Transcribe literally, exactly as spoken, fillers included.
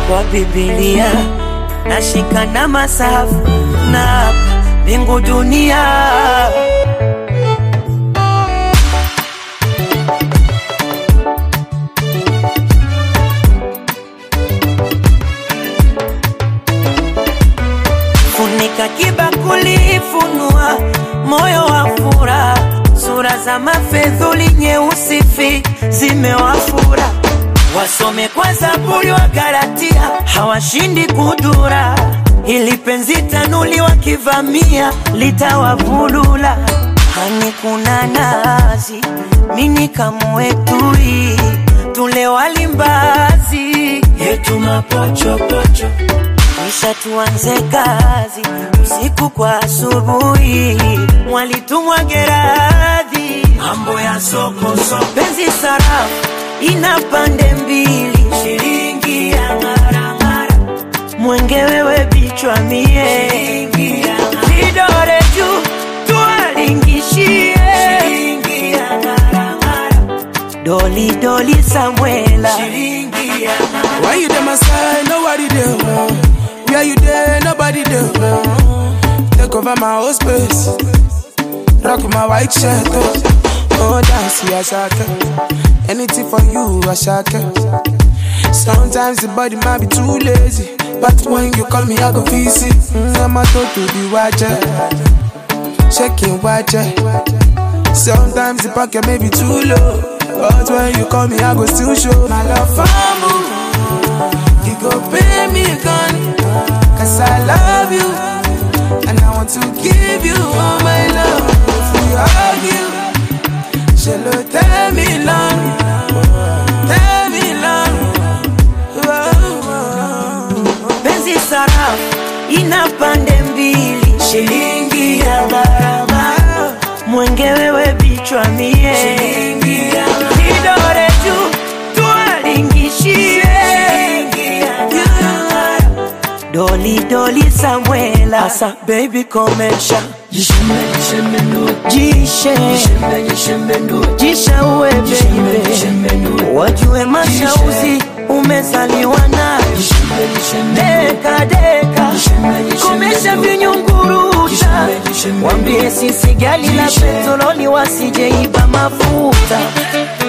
kwa Biblia nashika na masafu na mbingu dunia. Funika kibakuli, funua moyo wa furaha, sura za mafedhuli nyeusi fi zimewafura. Wasome kwa Zaburi wa Galatia, hawashindi kudura. Ili penzi tanuli wakivamia litawavulula. Hani kuna nazi, mini kamwetui, tule walimbazi yetu mapocho pocho. Kisha tuanze kazi, usiku kwa asubuhi, mwalitumwa Geradhi, mambo ya soko soko. Penzi sarafu ina pande mbili, shilingi ya ngara ngara, mwenge wewe bichwa mie, shilingi ya ngara. Vidore juu tuwalingishie, shilingi ya ngara ngara. Doli doli Samuela, shilingi ya ngara. Why you there my side, nobody there? Where you there, nobody there? Take over my whole space, rock my white shirt, oh, oh dance, yeah, shaka. Anything for you, I shaka. Sometimes the body might be too lazy, but when you call me, I go visit. mm, I'm a to the watcher, checking watcher. Sometimes the pocket may be too low, but when you call me, I go still show my love for you. You go pay me a gun, cause I love you, and I want to give you all my love. If we argue, shall you tell me long, tell me long. Penzi sarafu ina pande mbili, shilingi ya gharama, mwenge wewe bichwa mie, shilingi ya gharama. Vidore juu tuwalingishie, shilingi ya gharama. Doli doli Samuela, asa baby komesha, jishembe jishembe ndo, jishe jishembe jishembe ndo, jisha uwe baby, wajue mashauzi umezaliwa na, deka deka komesha vinyunguruta, wambie sisi gali la petroli wasije iba mafuta.